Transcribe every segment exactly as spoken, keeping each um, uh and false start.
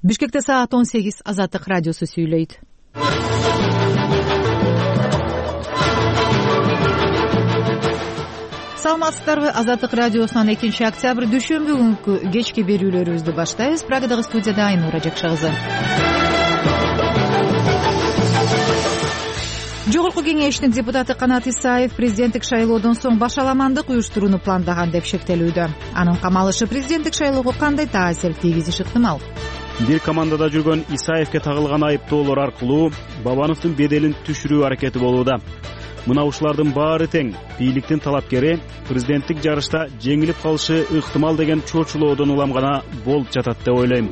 Бишкекте саат он сегиз. Азаттык радиосу сүйлөйт. Саламатсыздарбы? Азаттык радиосунан экинчи октябрь дүйшөмбү күнкү кечки берүүлөрүбүздү баштайбыз. Прагадагы студияда Айнура Жакшы кызы. Жогорку кеңештин депутаты Канат Исаев президенттик шайлоодон соң башаламандык уюштурууну пландаган деп шектелүүдө. Анын камалышы президенттик шайлоого кандай таасир тийгизиши ыктымал? Бир командада жүргөн Исаевке тагылган айыптоолор аркылуу Бабановдун беделин түшүрүү аракети болууда. Мына ушулардын баары тең бийликтин талапкери президенттик жарышта жеңилип калышы ыктымал деген чочулоодон улам гана болуп жатат деп ойлойм.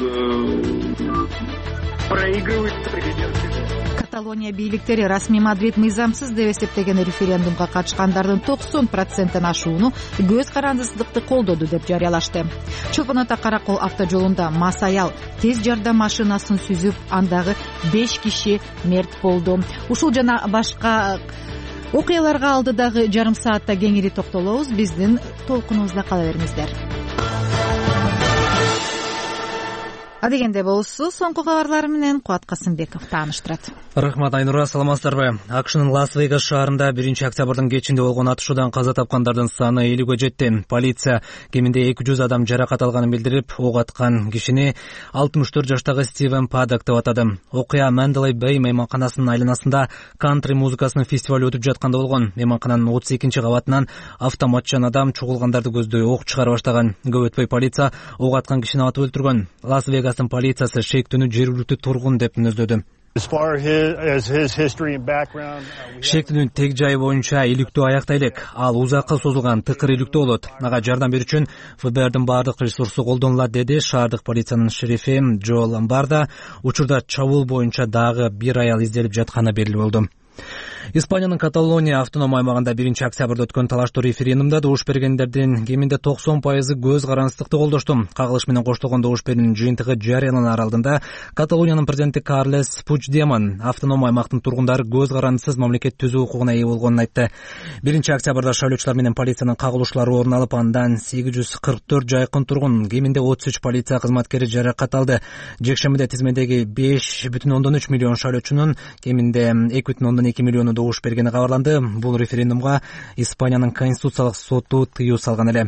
Каталония бийликтери расмий Мадрид мыйзамсыз деп эсептеген референдумга катышкандардын токсон проценттен ашууну көз карандысыздыкты колдоду деп жарыялашты. Чолпон ата Каракол автожолунда мас аял тез жардам машинасын сүзүп, андагы беш киши мерт болду. Ушул жана башка окуяларга алдыдагы жарым саатта кеңири токтолобуз. Биздин толкунубузда кала бериңиздер. Адегенде болсу, соңку кабарлар менен Кубат Касымбеков тааныштырат. Рахмат, Айнура, саламатсыздарбы? АКШнын Лас-Вегас шаарында биринчи октябрдын кечинде болгон атышуудан каза тапкандардын саны элүүгө жетти. Полиция кеминде эки жүз адам жаракат алганын билдирип, ок аткан кишини алтымыш төрт жаштагы Стивен Паддок деп атады. Окуя Mandalay Bay мейманканасынын айланасында кантри музыкасынын фестиваль өтүп жатканда болгон. Мейманкананын отуз экинчи кабатынан автоматчан адам чогулгандарды көздөй ок чыгара баштаган. Көп өтпөй полиция ок аткан кишини атып өлтүргөн. Лас-Вегас полициясы шектүүнү жергиликтүү тургун деп мүнөздөдү. Шектүүнүн тег жайы боюнча иликтөө аякта элек. Ал узакка созулган тыкыр иликтөө болот. Ага жардам берүү үчүн эф бэ эрдин баардык ресурсу колдонулат, деди шаардык полициянын шерифи Джо Ламбарда. Учурда чабуул боюнча дагы бир аял изделип жатканы белгилүү болду. Испаниянын Каталония автоном аймагында биринчи октябрда өткөн талаштуу референдумда добуш бергендердин кеминде токсон пайызы көз карандысыздыкты колдошту. Кагылыш менен коштолгон добуш берүүнүн жыйынтыгы жарыяланар алдында Каталониянын президенти Карлес Пучдемон автоном аймактын тургундары көз карандысыз мамлекет түзүү укугуна ээ болгонун айтты. биринчи октябрда шайлоочулар менен полициянын кагылышлары орун алып, андан сегиз жүз кырк төрт жайкын тургун, кеминде отуз үч полиция кызматкери жаракат алды. Жекшембиде тизмедеги беш бүтүн ондон үч миллион шайлоочунун кеминде эки бүтүн ондон эки миллиону добуш бергени кабарланды. Бул референдумга Испаниянын Конституциялык соту тыюу салган эле.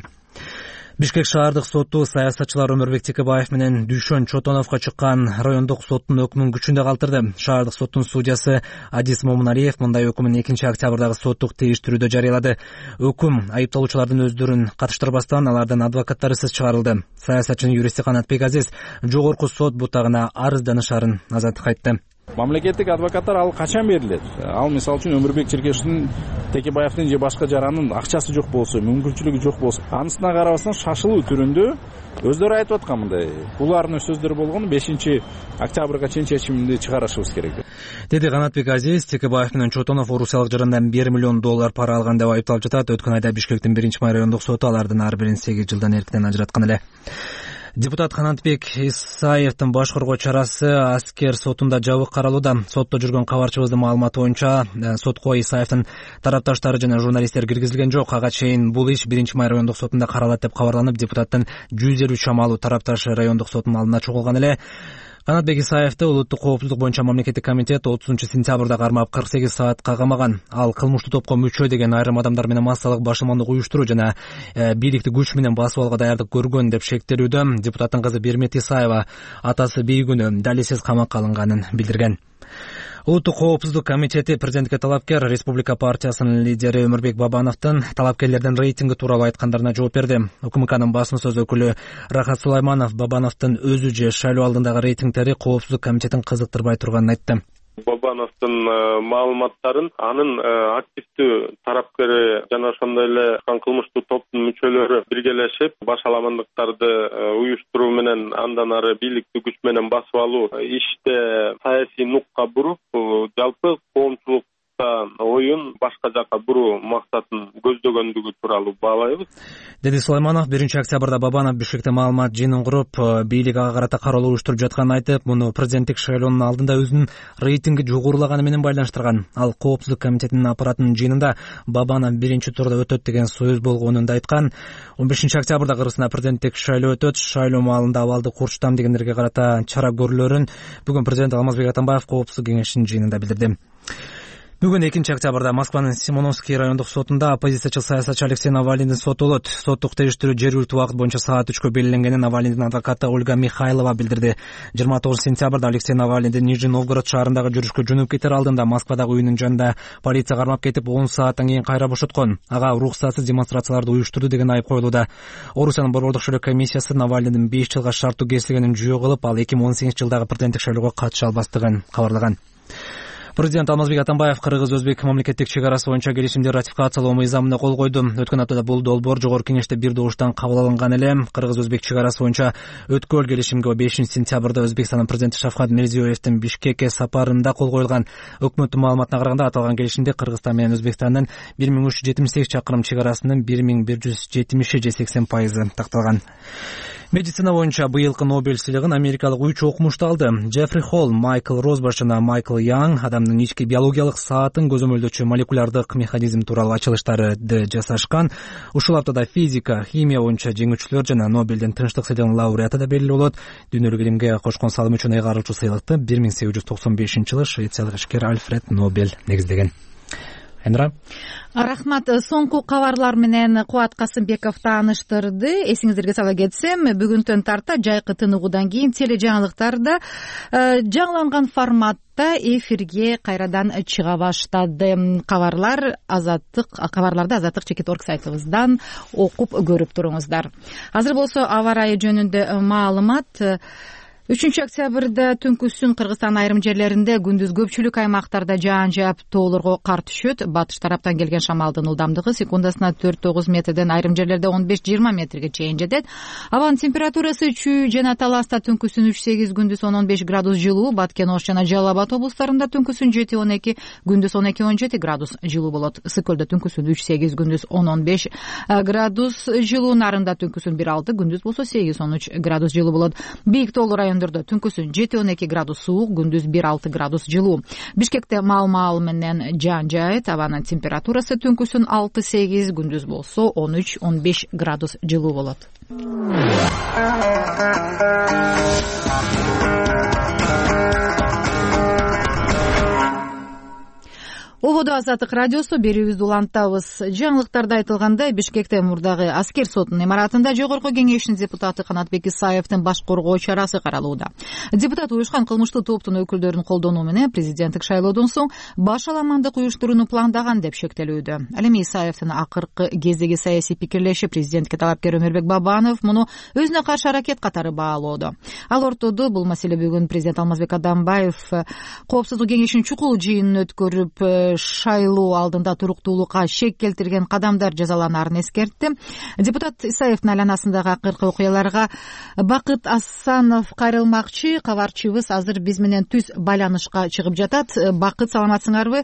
Бишкек шаардык соту саясатчылар Өмүрбек Текебаев менен Дүйшөн Чотоновго чыккан райондук соттун өкмүн күчүндө калтырды. Шаардык соттун судьясы Адис Момуналиев мындай өкүмүн экинчи октябрдагы соттук териштирүүдө жарыялады. Өкүм айыпталуучулардын өздөрүн катыштырбастан алардын адвокаттарысыз чыгарылды. Саясатчынын юристи Канатбек Азиз жогорку сот бутагына арызданышарын Азаттыкка айтты. Мамлекеттик адвокаттар ал качан берилет? Ал мисалы үчүн Өмүрбек Черкешовдун, Текебаевдин же башка жаранын акчасы жок болсо, мүмкүнчүлүгү жок болсо, анысына карабастан шашылуу түрүндө өздөрү айтып аткан мындай кулуарный сөздөр болгон бешинчи октябрга чейин чечимди чыгарышыбыз керек деди Канатбек Азиз. Текебаев менен Чотонов орусиялык жарандан бир миллион доллар пара алган деп айыпталып жатат. Өткөн айда Бишкектин биринчи май райондук соту алардын ар бирин сегиз жылдан эрктен ажыраткан эле. Депутат Канатбек Исаевдин башкаргоо чарасы аскер сотунда жабык каралууда. Сотто жүргөн кабарчыбыздын маалыматы боюнча сотко Исаевдин тарапташтары жана журналисттер киргизилген жок. Ага чейин бул иш биринчи май райондук сотунда каралат деп кабарланып, депутаттын жүз элүү чамалуу тарапташы райондук соттун алдына чогулган эле. Канатбек Исаевди улуттук коопсуздук боюнча мамлекеттик комитет отузунчу сентябрда кармап кырк сегиз саатка камаган. Ал кылмыштуу топко мүчө деген айрым адамдар менен массалык башымандык уюштуруу жана бийликти күч менен басып алууга даярдык көргөн деп шектелүүдө. Депутаттын кызы Бермет Исаева атасы бейгүнү далилсиз камакка алынганын билдирген. Улуттук коопсуздук комитети президентке талапкер Республика партиясынын лидери Өмүрбек Бабановдун талапкерлердин рейтинги тууралуу айткандарына жооп берди. УКМКнын басма сөз өкүлү Рахат Сулайманов Бабановдун өзү же шайлоо алдындагы рейтингтери коопсуздук комитетин кызыктырбай турганын айтты. Бабановдун маалыматтарын анын активдүү тарапкери жана ошондой эле кылмыштуу топтун мүчөлөрү биргелешип башаламандыктарды уюштуруу менен андан ары бийликти күч менен басып алуу иште саясий нукка буруп жалпы коомчулук оюн башка жака буруу максатын көздөгөндүгү тууралуу баалайбыз, деди Сулайманов. Биринчи октябрда Бабанов Бишкекте маалымат жыйынын куруп, бийлик ага карата кароолуу уюштуруп жатканын айтып, муну президенттик шайлоонун алдында өзүнүн рейтинги жогорулаганы менен байланыштырган. Ал Коопсуздук комитетинин аппаратынын жыйынында Бабанов биринчи турда өтөт деген сөз болгонун да айткан. он бешинчи октябрда Кыргызстанда президенттик шайлоо өтөт. Шайлоо маалында абалды курчтам дегендерге карата чара көрүлөрүн бүгүн президент Алмазбек Атамбаев Коопсуздук кеңешинин жыйынында билдирди. Бүгүн экинчи октябрда Москванын Симоновский райондук сотунда оппозициячыл саясатчы Алексей Навалийдин соту болот. Соттук териштирүү жергиликтүү убакыт боюнча саат үчкө белгиленгенин Навалийдин адвокаты Ольга Михайлова билдирди. жыйырма тогузунчу сентябрда Алексей Навалийди Нижний Новгород шаарындагы жүрүшкө жөнөп кетер алдында Москвадагы үйүнүн жанында полиция кармап кетип, он сааттан кийин кайра бошоткон. Ага уруксатсыз демонстрацияларды уюштурду деген айып коюлууда. Орусиянын борбордук шайлоо комиссиясы Навалийдин беш жылга шарттуу кесилгенин жүйө кылып, ал эки миң он сегизинчи жылдагы президенттик шайлоого катыша албастыгын кабарлаган. Президент Алмазбек Атамбаев кыргыз-өзбек мамлекеттик чек арасы боюнча келишимди ратификациялоо мыйзамына кол койду. Өткөн аптада бул долбоор жогорку кеңеште бир добуштан кабыл алынган эле. Кыргыз-өзбек чек арасы боюнча өткөл келишимге бешинчи сентябрда Өзбекстандын президенти Шавкат Мирзиёевдин Бишкекке сапарында кол коюлган. Өкмөттүн маалыматына караганда, аталган келишимде Кыргызстан менен Өзбекстандын бир миң үч жүз жетимиш сегиз чакырым чек арасынын бир миң бир жүз жетимиши же сексен пайызы такталган. Медицина боюнча быйылкы Нобель сыйлыгын америкалык үч окумушту алды. Джеффри Холл, Майкл Росбаш жана Майкл Янг адамдын ички биологиялык саатын көзөмөлдөөчү молекулярдык механизм тууралуу ачылыштарды жасашкан. Ушул аптада физика, химия боюнча жеңүүчүлөр жана Нобелдин тынчтык сыйлыгынын лауреаты да белгилүү болот. Дүйнөлүк илимге кошкон салымы үчүн ыйгарылчу сыйлыкты бир миң сегиз жүз токсон бешинчи жылы швециялык ишкер Альфред Нобель негиздеген. Айнура. Рахмат. Соңку кабарлар менен Кубат Касымбеков тааныштырды. Эсиңиздерге сала кетсем, бүгүндөн тарта жайкы тыныгуудан кийин теле жаңылыктарда жаңыланган форматта эфирге кайрадан чыга баштады. Кабарлар азаттык кабарларды азаттык чекит орг сайтыбыздан окуп көрүп туруңуздар. Азыр болсо аба ырайы жөнүндө маалымат. үчүнчү октябрда түнкүсүн Кыргызстан айрым жерлеринде, күндүз көпчүлүк аймактарда жаан жаап тоолорго кар түшөт. Батыш тараптан келген шамалдын ылдамдыгы секундасына төрт тогуз метрден, айрым жерлерде он беш жыйырма метрге чейин жетет. Абанын температурасы чүй жана Таласта түнкүсүн үч сегиз, күндүз он он беш градус жылуу. Баткен, Ош жана Жалал Абад облустарында түнкүсүн жети он эки, күндүз он эки он жети градус жылуу болот. Ысык көлдө түнкүсүн үч сегиз, күндүз он он беш градус жылуу. Нарында түнкүсүн бир алты, күндүз болсо сегиз он үч градус жылуу болот. Бийик тоолуу райондордо түнкүсүн жети он эки градус суук, күндүз бир алты градус жылуу. Бишкекте маал-маал менен жаан жаайт. Абанын температурасы түнкүсүн алты сегиз, күндүз болсо он үч он беш градус жылуу болот. Ободо Азаттык радиосу, берүүбүздү улантабыз. Жаңылыктарда айтылгандай, Бишкекте мурдагы аскер сотунун имаратында жогорку кеңештин депутаты Канатбек Исаевдин баш коргоо чарасы каралууда. Депутат уюшкан кылмыштуу топтун өкүлдөрүнүн колдонуу менен президенттик шайлоодон соң баш аламандык уюштурууну пландаган деп шектелүүдө. Ал эми Исаевдин акыркы кездеги саясий пикирлеши президентке талапкер Өмүрбек Бабанов муну өзүнө каршы аракет катары баалоодо. Ал ортодо бул маселе бүгүн президент Алмазбек Атамбаев Коопсуздук кеңешинин чукул жыйынын өткөрүп шайлоо алдында туруктуулукка шек келтирген кадамдар жазаланаарын эскертти. Депутат Исаевдин айланасындагы акыркы окуяларга Бакыт Асанов кайрылмакчы. Кабарчыбыз азыр биз менен түз байланышка чыгып жатат. Бакыт, саламатсыңарбы?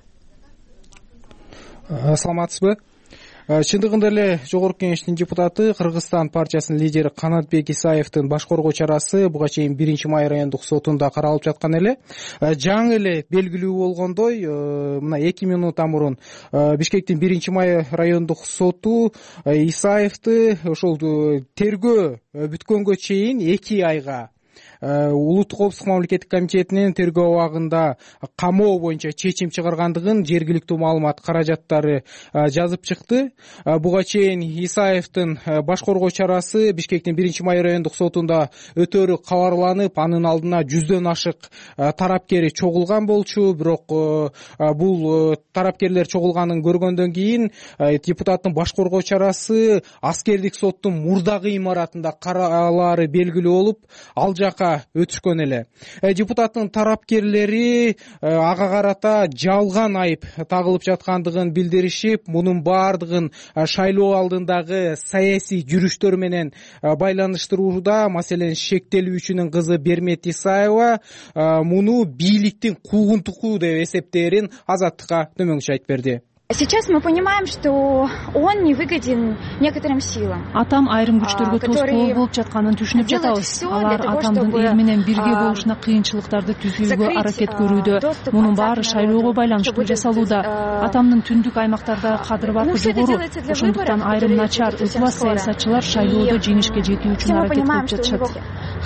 Саламатсызбы? Чындыгында эле жогорку кеңештин депутаты, Кыргызстан партиясынын лидери Канатбек Исаевдин баш коргоо чарасы буга чейин биринчи май райондук сотунда каралып жаткан эле. Жаңы эле белгилүү болгондой, мына эки минуттан мурун Бишкектин биринчи май райондук соту Исаевди ошол тергөө бүткөнгө чейин эки айга Улуттук коопсуздук мамлекеттик комитетинин тергөө абагында камоо боюнча чечим чыгаргандыгын жергиликтүү маалымат каражаттары жазып чыкты. Буга чейин Исаевдин баш коргоо чарасы Бишкектин биринчи май райондук сотунда өтөрү кабарланып, анын алдына жүздөн ашык тарапкери чогулган болчу. Бирок бул тарапкерлер чогулганын көргөндөн кийин депутаттын баш коргоо чарасы аскердик соттун мурдагы имаратында каралаары белгилүү болуп, ал жака өтүшкөн эле. Депутаттын тарапкерлери ага карата жалган айып тагылып жаткандыгын билдиришип, мунун баардыгын шайлоо алдындагы саясий жүрүштөр менен байланыштырууда. Маселен, шектелүүчүнүн кызы Бермет Исаева муну бийликтин куугунтугу деп эсептээрин Азаттыкка төмөнчө айтып берди. Сейчас мы понимаем, что он не выгоден некоторым силам. Атам айрым күчтөргө тоскоол болуп жатканын түшүнүп жатабыз. Алар атамдын эл менен бирге болушуна кыйынчылыктарды түзүүгө аракет көрүүдө. Мунун баары шайлоого байланыштуу жасалууда. Атамдын түндүк аймактардагы кадыр баркы жогору. Ошондуктан айрым начар ыклас саясатчылар шайлоодо жеңишке жетүү үчүн аракет кылып жатышат.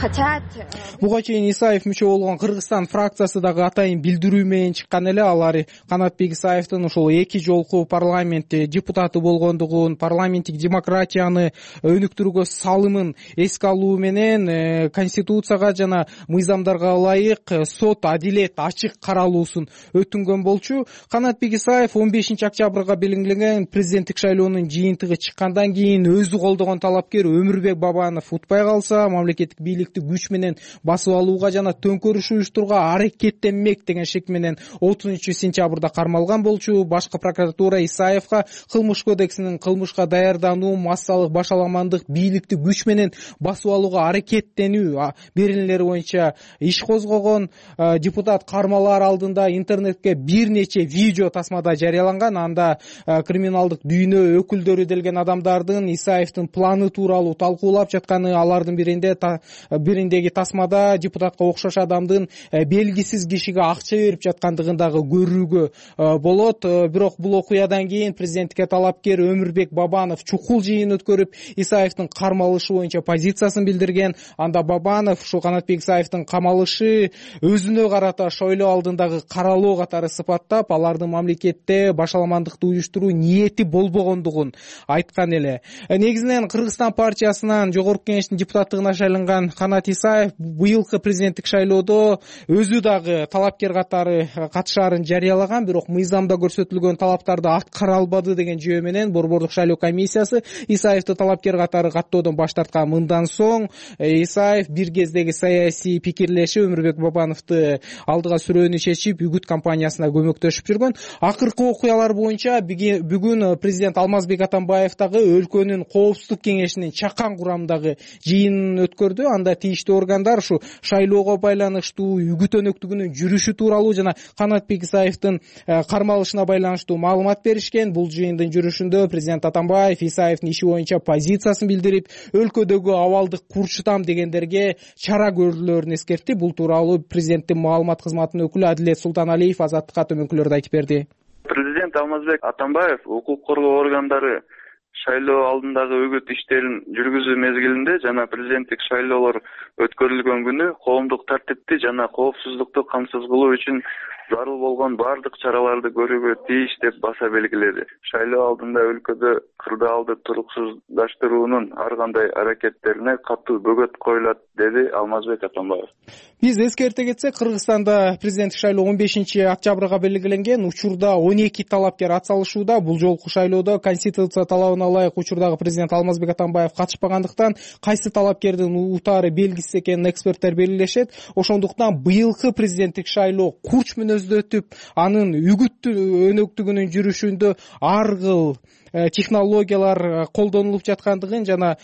Буга чейин Исаев мүчө болгон Кыргызстан фракциясы дагы атайын билдирүү менен чыккан эле. Алар Канатбек Исаевдин ошол эки жолку парламентте депутаты болгондугун, парламенттик демократияны өнүктүрүүгө салымын эске алуу менен конституцияга жана мыйзамдарга ылайык сот адилет ачык каралуусун өтүнгөн болчу. Канатбек Исаев он бешинчи октябрга белгиленген президенттик шайлоонун жыйынтыгы чыккандан кийин өзү колдогон талапкер Өмүрбек Бабанов утпай калса, мамлекеттик бийликти күч менен басып алууга жана төңкөрүш уюштурууга аракеттенмек деген шек менен отузунчу сентябрда кармалган болчу. Башкы прокуратура Исаевга кылмыш кодексинин кылмышка даярдануу, массалык башаламандык, бийликти күч менен басып алууга аракеттенүү беренелери боюнча иш козгогон. Депутат кармалаар алдында интернетке бир нече видео тасмада жарыяланган. Анда криминалдык дүйнө өкүлдөрү делген адамдардын Исаевдин планы тууралуу талкуулап жатканы, алардын биринде бириндеги тасмада депутатка окшош адамдын белгисиз кишиге акча берип жаткандыгын дагы көрүүгө болот. Бирок бул окуядан кийин президенттикке талапкер Өмүрбек Бабанов чукул жыйын өткөрүп, Исаевдин кармалышы боюнча позициясын билдирген. Анда Бабанов ушул Канатбек Исаевдин камалышы өзүнө карата шайлоо алдындагы каралоо катары сыпаттап, алардын мамлекетте башаламандыкты уюштуруу ниети болбогондугун айткан эле. Негизинен Кыргызстан партиясынан жогорку кеңештин депутаттыгына шайланган Канат Исаев быйылкы президенттик шайлоодо өзү дагы талапкер катары катышаарын жарыялаган, бирок мыйзамда көрсөтүлгөн талаптарды аткара албады деген жөө менен Борбордук шайлоо комиссиясы Исаевди талапкер катары каттоодон баш тарткан. Мындан соң Исаев бир кездеги саясий пикирлеши Өмүрбек Бабановду алдыга сүрөөнү чечип, үгүт кампаниясына көмөктөшүп жүргөн. Акыркы окуялар боюнча бүгүн президент Алмазбек Атамбаев дагы өлкөнүн коопсуздук кеңешинин чакан курамындагы жыйынын өткөрдү. Анда тийиштүү органдар ушу шайлоого байланыштуу үгүт өнөктүгүнүн жүрүшү тууралуу жана Канатбек Исаевдин кармалышына байланыштуу маалымат беришкен. Бул жыйындын жүрүшүндө президент Атамбаев Исаевдин иши боюнча позициясын билдирип, өлкөдөгү абалды курчутам дегендерге чара көрүүлөрүн эскертти. Бул тууралуу президенттин маалымат кызматынын өкүлү Адилет Султаналиев Азаттыкка төмөнкүлөрдү айтып берди. Президент Алмазбек Атамбаев укук коргоо органдары шайлоо алдындагы үгүт иштерин жүргүзүү мезгилинде жана президенттик шайлоолор өткөрүлгөн күнү коомдук тартипти жана коопсуздукту камсыз кылуу үчүн зарыл болгон баардык чараларды көрүүгө тийиш деп баса белгиледи. Шайлоо алдында өлкөдө кырдаалды туруксуздаштыруунун ар кандай аракеттерине катуу бөгөт коюлат, деди Алмазбек Атамбаев. Биз эскерте кетсек, Кыргызстанда президенттик шайлоо он бешинчи октябрга белгиленген. Учурда он эки талапкер ат салышууда. Бул жолку шайлоодо конституция талабына ылайык учурдагы президент Алмазбек Атамбаев катышпагандыктан кайсы талапкердин утаары белгисиз экенин эксперттер белгилешет. Ошондуктан быйылкы президенттик шайлоо курч мүнөздө өтүп, анын үгүт өнөктүгүнүн жүрүшүндө ар кыл технологиялар колдонулуп жаткандыгын жана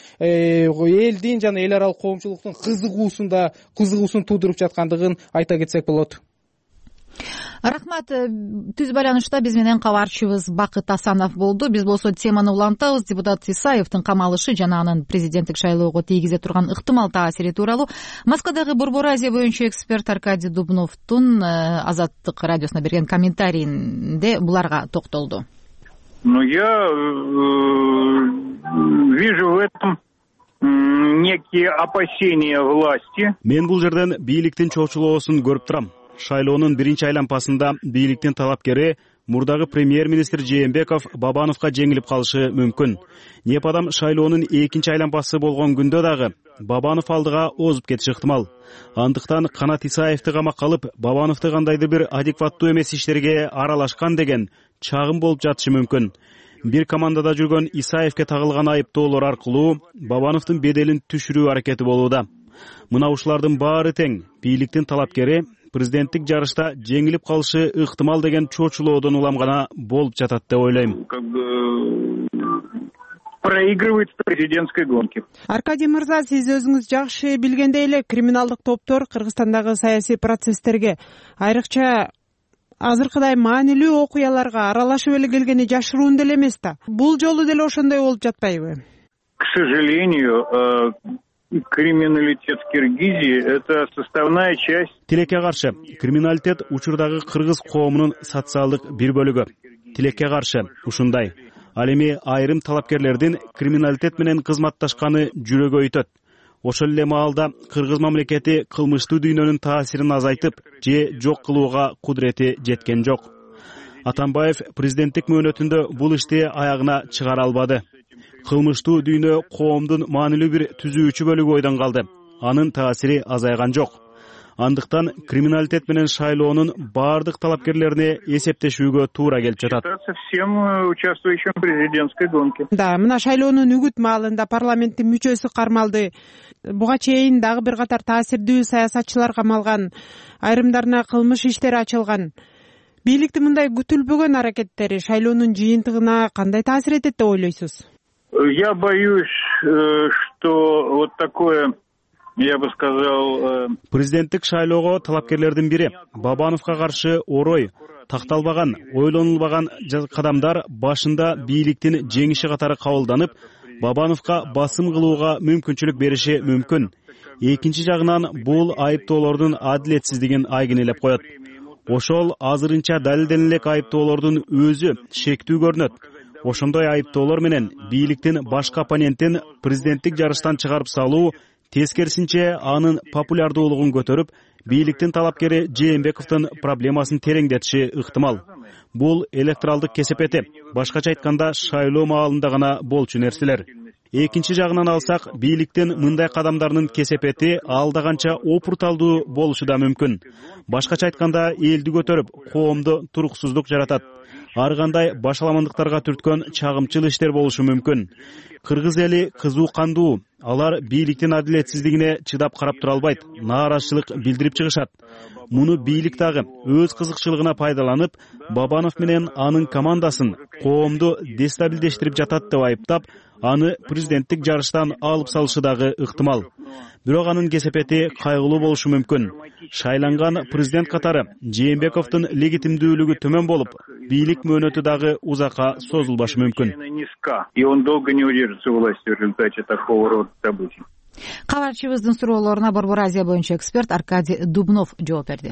элдин жана эл аралык коомчулуктун кызыгуусунда кызыгуусун туудуруп жаткандыгын айта кетсек болот. Рахмат. Түз байланышта биз менен кабарчыбыз Бакыт Асанов болду. Биз болсо теманы улантабыз. Депутат Исаевдин камалышы жана анын президенттик шайлоого тийгизе турган ыктымал таасири тууралуу Москвадагы Борбор Азия боюнча эксперт Аркадий Дубновдун Азаттык радиосуна берген комментарийинде буларга токтолду. Ну, я вижу в этом некие опасения власти. Мен бул жерден бийликтин чоочулоосун көрүп турам. Шайлоонун биринчи айлампасында бийликтин талапкери мурдагы премьер-министр Жээнбеков Бабановго жеңилип калышы мүмкүн. Непадам шайлоонун экинчи айлампасы болгон күндө дагы Бабанов алдыга озуп кетиши ыктымал. Андыктан Канат Исаевди камакка алып, Бабановду кандайдыр бир адекваттуу эмес иштерге аралашкан деген чагым болуп жатышы мүмкүн. Бир командада жүргөн Исаевге тагылган айыптоолор аркылуу Бабановдун беделин түшүрүү аракети болууда. Мына ушулардын баары тең бийликтин талапкери президенттик жарышта жеңилип калышы ыктымал деген чочулоодон улам гана болуп жатат деп ойлойм. Проигрывает в президентской гонке. Аркадий мырза, сиз өзүңүз жакшы билгендей эле криминалдык топтор Кыргызстандагы саясий процесстерге, айрыкча азыркыдай маанилүү окуяларга аралашып эле келгени жашыруун деле эмес да. Бул жолу деле ошондой болуп жатпайбы? К сожалению, криминалитет в Киргизии — это составная часть. Тилекке каршы криминалитет учурдагы кыргыз коомунун социалдык бир бөлүгү. Тилекке каршы ушундай. Ал эми айрым талапкерлердин криминалитет менен кызматташканы жүрөгү өйтөт. Ошол эле маалда кыргыз мамлекети кылмыштуу дүйнөнүн таасирин азайтып же жок кылууга кудурети жеткен жок. Атамбаев президенттик мөөнөтүндө бул ишти аягына чыгара албады. Кылмыштуу дүйнө коомдун маанилүү бир түзүүчү бөлүгү бойдон калды. Анын таасири азайган жок. Андыктан криминалитет менен шайлоонун баардык талапкерлерине эсептешүүгө туура келип жатат. Всем участвующим в президентской гонке. Да, мына шайлоонун үгүт маалында парламенттин мүчөсү кармалды. Буга чейин дагы бир катар таасирдүү саясатчылар камалган, айрымдарына кылмыш иштери ачылган. Бийликтин мындай күтүлбөгөн аракеттери шайлоонун жыйынтыгына кандай таасир этет деп ойлойсуз? Я боюсь, что вот такое, я бы сказал... Президенттик шайлоого талапкерлердин бири Бабановго каршы орой, такталбаган, ойлонулбаган кадамдар башында бийликтин жеңиши катары кабылданып, Бабановго басым кылууга мүмкүнчүлүк бериши мүмкүн. Экинчи жагынан бул айыптоолордун адилетсиздигин айгинелеп коет. Ошол азырынча далилдене элек айыптоолордун өзү шектүү көрүнөт. Ошондой айыптоолор менен бийликтин башка оппонентин президенттик жарыштан чыгарып салуу тескерисинче анын популярдуулугун көтөрүп, бийликтин талапкери Жээнбековдун проблемасын тереңдетиши ыктымал. Бул электоралдык кесепети, башкача айтканда шайлоо маалында гана болчу нерселер. Экинчи жагынан алсак, бийликтин мындай кадамдарынын кесепети алда канча опурталдуу болушу да мүмкүн. Башкача айтканда элди көтөрүп, коомдо туруксуздук жаратат. Ар кандай башаламандыктарга түрткөн чагымчыл иштер болушу мүмкүн. Кыргыз эли кызуу кандуу. Алар бийликтин адилетсиздигине чыдап карап тура албайт, нааразычылык билдирип чыгышат. Муну бийлик дагы өз кызыкчылыгына пайдаланып, Бабанов менен анын командасын коомду дестабилдештирип жатат деп айыптап, аны президенттик жарыштан алып салышы дагы ыктымал. Бирок анын кесепети кайгылуу болушу мүмкүн. Шайланган президент катары Жээнбековдун легитимдүүлүгү төмөн болуп, бийлик мөөнөтү дагы узакка созулбашы мүмкүн. И он долго не удержится у власти в результате такого рода событий. Кабарчыбыздын суроолоруна Борбор Азия боюнча эксперт Аркадий Дубнов жооп берди.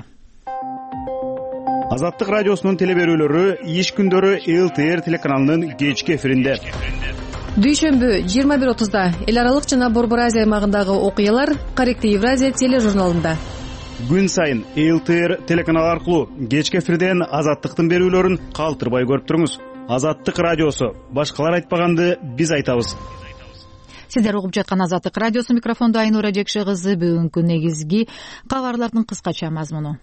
Азаттык радиосунун телеберүүлөрү иш күндөрү эл тэ эр телеканалынын кечки эфиринде. Дүйшөмбү жыйырма бир отузда эл аралык жана Борбор Азия аймагындагы окуялар Корректив Евразия тележурналында. Күн сайын эл тэ эр телеканалы аркылуу кечки эфирден Азаттыктын берүүлөрүн калтырбай көрүп туруңуз. Азаттык радиосу, башкалар айтпаганды биз айтабыз. Сиздер угуп жаткан Азаттык радиосу, микрофондо Айнура Жекши кызы. Бүгүнкү негизги кабарлардын кыскача мазмуну.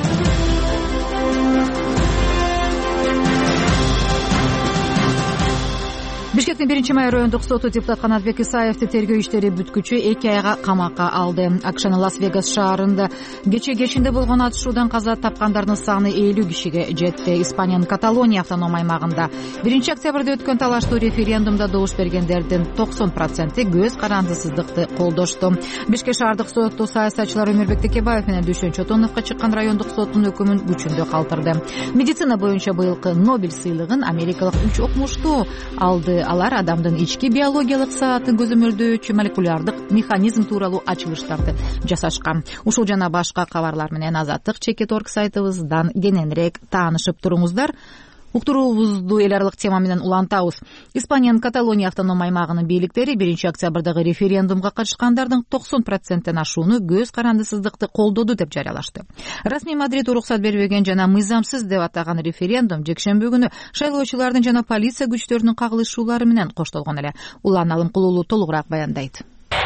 Бишкектин биринчи май райондук соту депутат Канатбек Исаевди тергөө иштери бүткүчү эки айга камакка алды. АКШнын Лас-Вегас шаарында кече кечинде болгон атышуудан каза тапкандардын саны элүү кишиге жетти. Испаниянын Каталония автоном аймагында биринчи октябрда өткөн талаштуу референдумда добуш бергендердин токсон проценти көз карандысыздыкты колдошту. Бишкек шаардык соту саясатчылар Өмүрбек Текебаев менен Дүйшөн Чотоновго чыккан райондук соттун өкүмүн күчүндө калтырды. Медицина боюнча быйылкы Нобель сыйлыгын америкалык үч окумуштуу алды. Алар адамдын ички биологиялык саатын көзөмөлдөөчү молекулярдык механизм тууралуу ачылыштарды жасашкан. Ушул жана башка кабарлар менен Азаттык чекит точка орг сайтыбыздан кененирээк таанышып туруңуздар. Уктуруубузду эл аралык тема менен улантабыз. Испаниянын Каталония автоном аймагынын бийликтери биринчи октябрдагы референдумга катышкандардын токсон проценттен ашууну көз карандысыздыкты колдоду деп жарыялашты. Расмий Мадрид уруксат бербеген жана мыйзамсыз деп атаган референдум жекшемби күнү шайлоочулардын жана полиция күчтөрүнүн кагылышуулары менен коштолгон эле. Улан Алымкулуулу толугураак баяндайт.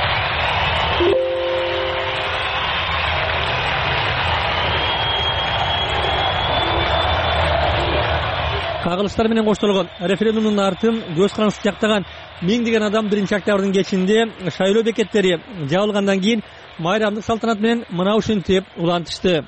Кагылыштар менен коштолгон референдумдун артын көз карандысыз жактаган миңдеген адам биринчи октябрдын кечинде шайлоо бекеттери жабылгандан кийин майрамдык салтанат менен мына ушинтип улантышты.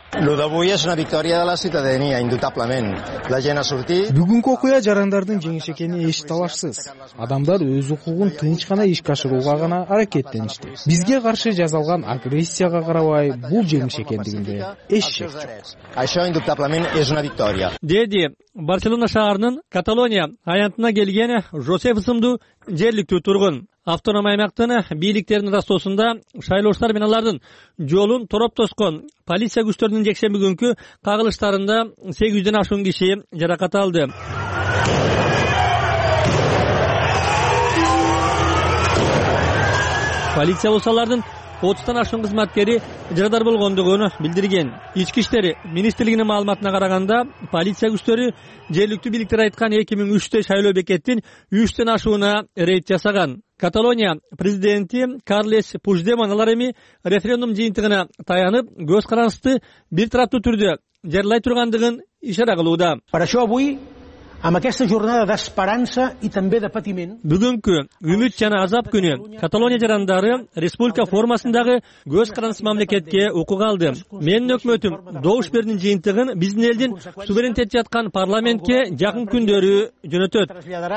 Бүгүнкү окуя жарандардын жеңиши экени эч талашсыз. Адамдар өз укугун тынч гана ишке ашырууга гана аракеттеништи. Бизге каршы жасалган агрессияга карабай, бул жеңиш экендигинде эч шек жок. Деди Барселона шаарынын Каталония аянтына келген Жосеф ысымдуу жергиликтүү тургун. Автоном аймактын бийликтеринин ырастоосунда шайлоочулар менен алардын жолун тороп тоскон полиция күчтөрүнүн жекшемби күнкү кагылыштарында сегиз жүздөн ашуун киши жаракат алды. Полиция болсо алардын отуздан ашуун кызматкери жарадар болгондугун билдирген. Ички иштер министрлигинин маалыматына караганда, полиция күчтөрү жергиликтүү бийликтер айткан эки миң үчтө шайлоо бекеттин үчтөн ашууна рейд жасаган. Каталония президенти Карлес Пуждемон алар эми референдум жыйынтыгына таянып, көз карандысты бир тараптуу түрдө жарыйлай тургандыгын ишара кылууда. Бүгүнкү үмүт жана азап күнү Каталония жарандары республика формасындагы көз карандысыз мамлекетке укук алды. Менин өкмөтүм добуш бердин жыйынтыгын биздин элдин суверенитет жаткан парламентке жакын күндөрү жөнөтөт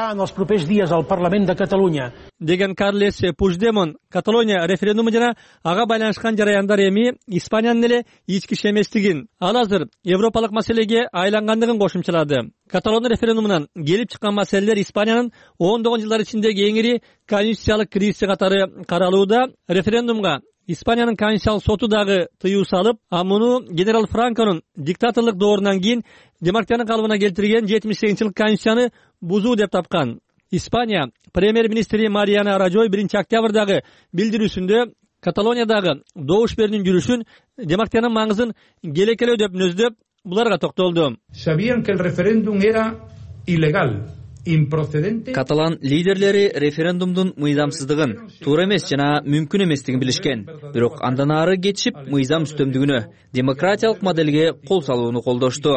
деген Карлес Пуждемон. Каталония референдуму жана ага байланышкан жараяндар эми Испаниянын эле ички иш эместигин, ал азыр европалык маселеге айлангандыгын кошумчалады. Каталония референдумунан келип чыккан маселелер Испаниянын ондогон жылдар ичиндеги эң ири конституциялык кризиси катары каралууда. Референдумга Испаниянын конституциялык соту дагы тыюу салып, а муну генерал Франконун диктаторлук доорунан кийин демократиянын калыбына келтирген жетимиш сегизинчи жылкы конституцияны бузуу деп тапкан. Испания премьер-министри Мариана Рajой биринчи октябрдагы билдирүүсүндө Каталониядагы добуш берүүнүн жүрүшүн демократиянын маңызын келекелөө деп мүнөздөп, буларга токтолду. Каталан лидерлери референдумдун мыйзамсыздыгын, туура эмес жана мүмкүн эместигин билишкен. Бирок андан ары кетишип, мыйзам үстөмдүгүнө, демократиялык моделге кол салууну колдошту.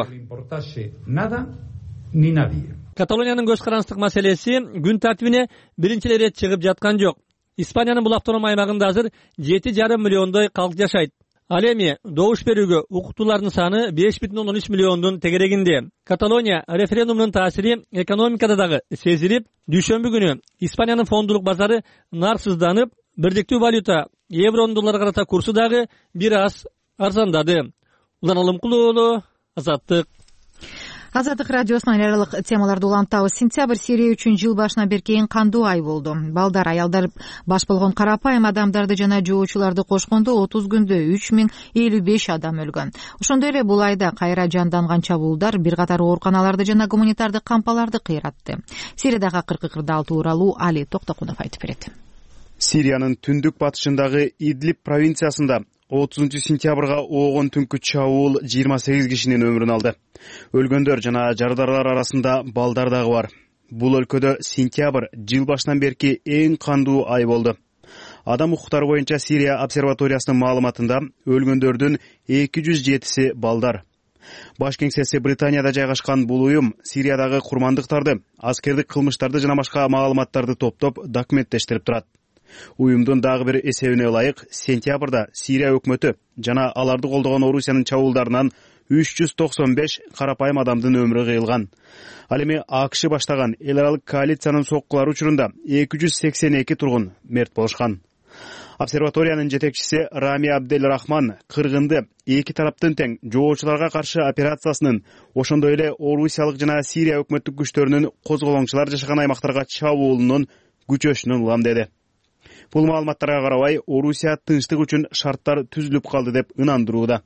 Каталониянын көз карандысыздык маселеси күн тартибине биринчи рет чыгып жаткан жок. Испаниянын бул автоном аймагында азыр жети жарым миллиондой калк жашайт. Ал эми добуш берүүгө укуктуулардын саны беш бүтүн ондон үч миллиондун тегерегинде. Каталония референдумунун таасири экономикада дагы сезилип, дүйшөмбү күнү Испаниянын фондулук базары нарсызданып, бирдиктүү валюта евронун долларга карата курсу дагы бир аз арзандады. Улан Алымкулуу, Азаттык. Азаттык радиосунун ай аралык темаларды улантабыз. Сентябрь Сирия үчүн жыл башына берки эң кандуу ай болду. Балдар, аялдар баш болгон карапайым адамдарды жана жоочуларды кошкондо отуз күндө үч миң элүү беш адам өлгөн. Ошондой эле бул айда кайра жанданган чабуулдар бир катар ооруканаларды жана гуманитардык кампаларды кыйратты. Сириядагы акыркы кырдаал тууралуу Али Токтокунов айтып берет. Сириянын түндүк батышындагы Идлиб провинциясында отузунчу сентябрга оогон түнкү чабуул жыйырма сегиз кишинин өмүрүн алды. Өлгөндөр жана жарадарлар арасында балдар дагы бар. Бул өлкөдө сентябрь жыл башынан берки эң кандуу ай болду. Адам укуктары боюнча Сирия обсерваториясынын маалыматында өлгөндөрдүн эки жүз жетиси балдар. Баш кеңсеси Британияда жайгашкан бул уюм Сириядагы курмандыктарды, аскердик кылмыштарды жана башка маалыматтарды топтоп документтештирип турат. Уюмдун дагы бир эсебине ылайык, сентябрда Сирия өкмөтү жана аларды колдогон Орусиянын чабуулдарынан үч жүз токсон беш карапайым адамдын өмүрү кыйылган. Ал эми АКШ баштаган эл аралык коалициянын соккулары учурунда эки жүз сексен эки тургун мерт болушкан. Обсерваториянын жетекчиси Рами Абдель Рахман кыргынды эки тараптын тең жоочуларга каршы операциясынын, ошондой эле Орусиялык жана Сирия өкмөттүк күчтөрүнүн козголоңчулар жашаган аймактарга чабуулунун күчөшүнүн улам деди. Бул маалыматтарга карабай, Орусия тынчтык үчүн шарттар түзүлүп калды деп ынандырууда.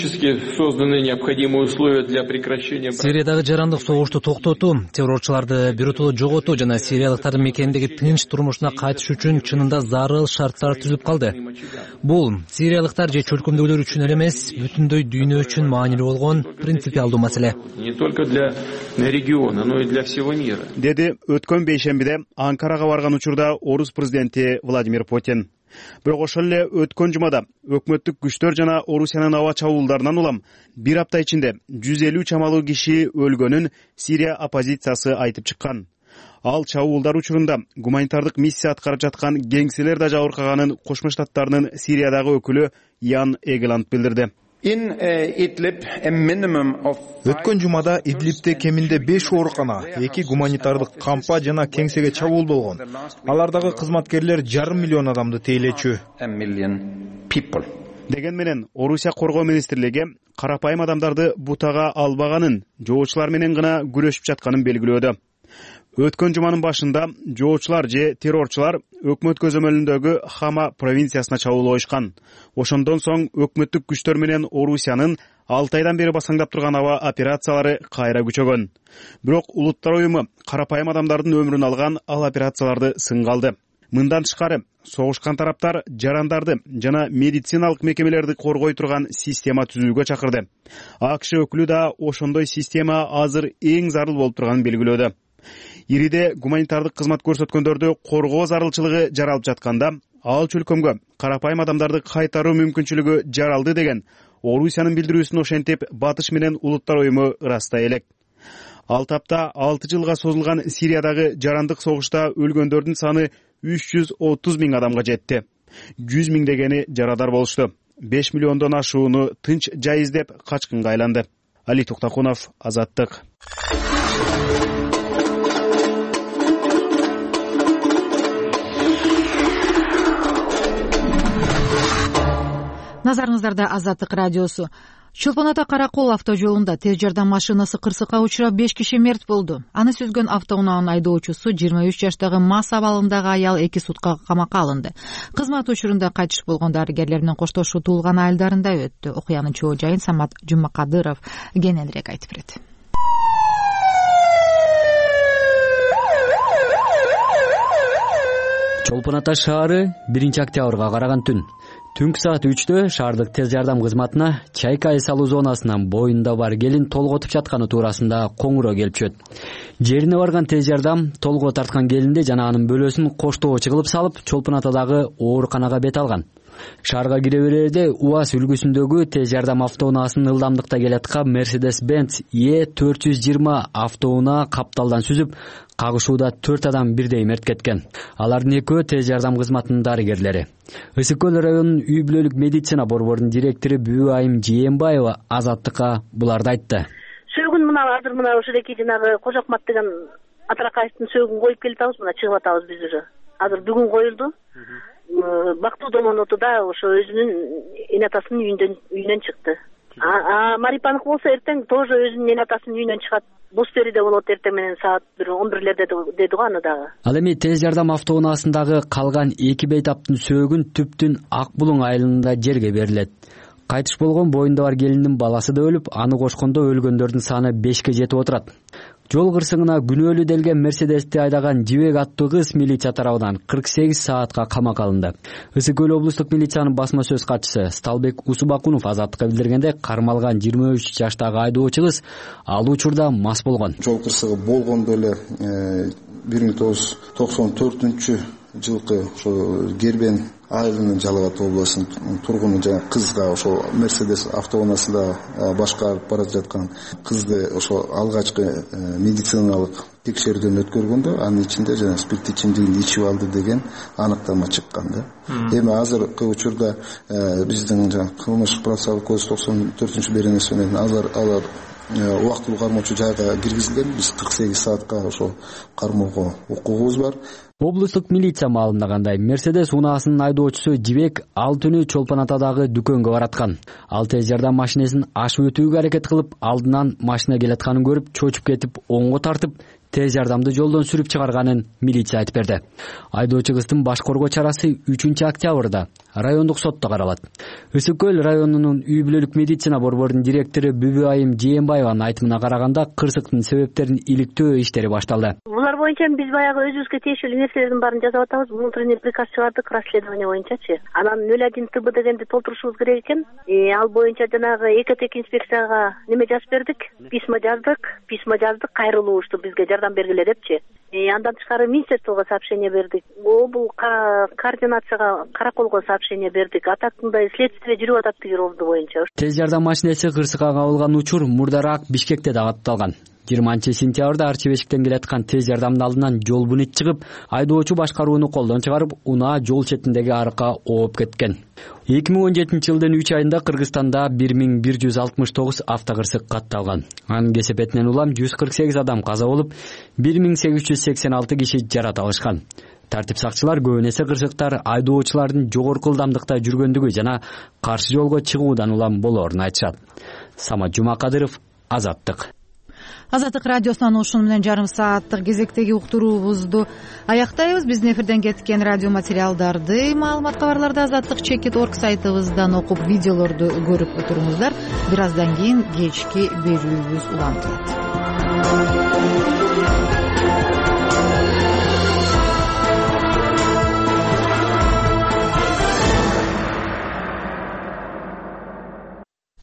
Сириядагы жарандык согушту токтотуу, террорчуларды биротоло жоготуу жана сириялыктардын мекендеги тынч турмушуна кайтыш үчүн чынында зарыл шарттар түзүлүп калды. Бул сириялыктар же чөлкөмдөгүлөр үчүн эле эмес, бүтүндөй дүйнө үчүн маанилүү болгон принципиалдуу маселе. Деди өткөн бейшембиде Анкарага барган учурда Орус президенти Владимир Путин. Бирок ошол эле өткөн жумада өкмөттүк күчтөр жана Орусиянын аба чабуулдарынан улам бир апта ичинде жүз элүү чамалуу киши өлгөнүн Сирия оппозициясы айтып чыккан. Ал чабуулдар учурунда гуманитардык миссия аткарып жаткан кеңселер да жабыркаганын Кошмо Штаттарынын Сириядагы өкүлү Ян Эгеланд билдирди. Өткөн жумада Идлибте кеминде беш оорукана, эки гуманитардык кампа жана кеңсеге чабуул болгон. Алардагы кызматкерлер жарым миллион адамды тейлечү. Деген менен Орусия коргоо министрлиги карапайым адамдарды бутага албаганын, жоочулар менен гана күрөшүп жатканын белгилөөдө. Өткөн жуманын башында жоочулар же террорчулар өкмөт көзөмөлүндөгү Хама провинциясына чабуул коюшкан. Ошондон соң өкмөттүк күчтөр менен Орусиянын алты айдан бери басаңдап турган аба операциялары кайра күчөгөн. Бирок Улуттар уюму карапайым адамдардын өмүрүн алган ал операцияларды сынга алды. Мындан тышкары согушкан тараптар жарандарды жана медициналык мекемелерди коргой турган система түзүүгө чакырды. АКШ өкүлү да ошондой система азыр эң зарыл болуп турганын белгилөөдө. Ириде гуманитардык кызмат көрсөткөндөрдү коргоо зарылчылыгы жаралып жатканда, ал чөлкөмгө карапайым адамдарды кайтаруу мүмкүнчүлүгү жаралды деген Орусиянын билдирүүсүн ошентип Батыш менен Улуттар уюму ырастай элек. Ал тапта алты жылга созулган Сириядагы жарандык согушта өлгөндөрдүн саны үч жүз отуз миң адамга жетти. жүз миңдегени жарадар болушту. беш миллиондон ашууну тынч жай издеп качкынга айланды. Али Токтакунов, Азаттык. Назарыңыздарда Азаттык радиосу. Чолпон ата Каракол автожолунда тез жардам машинасы кырсыкка учурап беш киши мерт болду. Аны сүзгөн автоунаанын айдоочусу жыйырма үч жаштагы мас абалындагы аял эки суткага камакка алынды. Кызмат учурунда кайтыш болгон дарыгерлер менен коштошуу туулган айылдарында өттү. Окуянын чоо жайын Самат Жумакадыров кененирээк айтып берет. Чолпон ата шаары биринчи октябрга караган түн. Түнкү саат үчтө шаардык тез жардам кызматына Чайка ай салуу зонасынан боюнда бар келин толготуп жатканы туурасында коңгуроо келип түшөт. Жерине барган тез жардам толгоо тарткан келинди жана анын бөлөсүн коштоочу кылып салып, Чолпон атадагы ооруканага бет алган. Шаарга кире берерде УАЗ үлгүсүндөгү тез жардам автоунаасынын ылдамдыкта келаткан Mercedes-Benz Е төрт жүз жыйырма автоунаа капталдан сүзүп, кагышууда төрт адам бирдей мерт кеткен. Алардын экөө тез жардам кызматынын дарыгерлери. Ысык көл районунун үй бүлөлүк медицина борборунун директору Бүбү Айым Жээнбаева Азаттыкка буларды айтты. Сөөгүн мына азыр мына ошодоки жанагы Кожокмат деген Атаракаевдин сөөгүн коюп келип атабыз, мына чыгып атабыз биз уже. Азыр бүгүн коюлду. Бактуу домонотуда ошо өзүнүн эне атасынын үйүндөн үйүнөн чыкты. А Марипанык болсо эртең тоже өзүнүн эне атасынын үйүнөн чыгат. Бостериде болот эртең менен саат он бирлерде деди го аны дагы. Ал эми тез жардам автоунаасындагы калган эки бейтаптын сөөгүн Түптүн Ак Булуң айылында жерге берилет. Кайтыш болгон боюнда бар келиндин баласы да өлүп, аны кошкондо өлгөндөрдүн саны бешке жетип отурат. Жол кырсыгына күнөөлүү делген Мерседести айдаган Жибек аттуу кыз милиция тарабынан кырк сегиз саатка камакка алынды. Ысык көл облустук милициянын басма сөз катчысы Сталбек Усубакунов Азаттыкка билдиргенде, кармалган жыйырма үч жаштагы айдоочу кыз ал учурда мас болгон. Жол кырсыгы болгондо эле бир миң тогуз жүз токсон төртүнчү жылкы ошо Гербен айылынын Жалал Абад областынын тургуну жана кызга ошо Мерседес автоунаасында башкарып бара жаткан кызды ошо алгачкы медициналык текшерүүдөн өткөргөндө анын ичинде жана спирттик ичимдигин ичип алды деген аныктама чыккан да. Эми азыркы учурда биздин жана кылмыш процессуалдык кодекс токсон төртүнчү беренеси менен алар алар убактылуу кармоочу жайга киргизилген. Биз кырк сегиз саатка ошо кармоого укугубуз бар. Облустук милиция маалымдагандай, Мерседес унаасынын айдоочусу Жибек ал түнү Чолпон атадагы дүкөнгө бараткан. Ал тез жардам машинесин ашып өтүүгө аракет кылып, алдынан машина келатканын көрүп, чочуп кетип, оңго тартып, тез жардамды жолдон сүрүп чыгарганын милиция айтып берди. Айдоочу кыздын баш коргоо чарасы үчүнчү октябрда райондук сотто каралат. Ысык көл районунун үй бүлөлүк медицина борборунун директору Бүбү Айым Жээнбаеванын айтымына караганда, кырсыктын себептерин иликтөө иштери башталды. Булар боюнча биз баягы өзүбүзгө тиешелүү нерселердин баарын жасап атабыз. Внутренний приказ чыгардык расследование боюнчачы. Анан нөл один Т Б дегенди толтурушубуз керек экен. Ал боюнча жанагы экотек инспекцияга неме жазып бердик, письма жаздык, письма жаздык, кайрылушту бизге жардам бергиле депчи. Андан тышкары министерствого сообщение бердик. Бул координацияга Караколго сообщение бердик. А так мындай следствие жүрүп атат тиги роду боюнча. Тез жардам машинеси кырсыкка кабылган учур мурдараак Бишкекте да катталган. жыйырманчы сентябрда Арчи-Бешиктен келаткан тез жардамдын алдынан жол бунит чыгып, айдоочу башкарууну колдон чыгарып, унаа жол четиндеги арыкка ооп кеткен. эки миң он жетинчи жылдын үч айында Кыргызстанда бир миң бир жүз алтымыш тогуз автокырсык катталган. Анын кесепетинен улам жүз кырк сегиз адам каза болуп, бир миң сегиз жүз сексен алты киши жарат алышкан. Тартип сакчылар көбүн эсе кырсыктар айдоочулардын жогорку ылдамдыкта жүргөндүгү жана каршы жолго чыгуудан улам болоорун айтышат. Самат Жумакадыров, Азаттык. Азаттык радиосунан ушуну менен жарым сааттык кезектеги уктуруубузду аяктайбыз. Биздин эфирден кеткен радио материалдарды, маалымат кабарларды азаттык чекит орг сайтыбыздан окуп, видеолорду көрүп отуруңуздар. Бир аздан кийин кечки берүүбүз улантылат.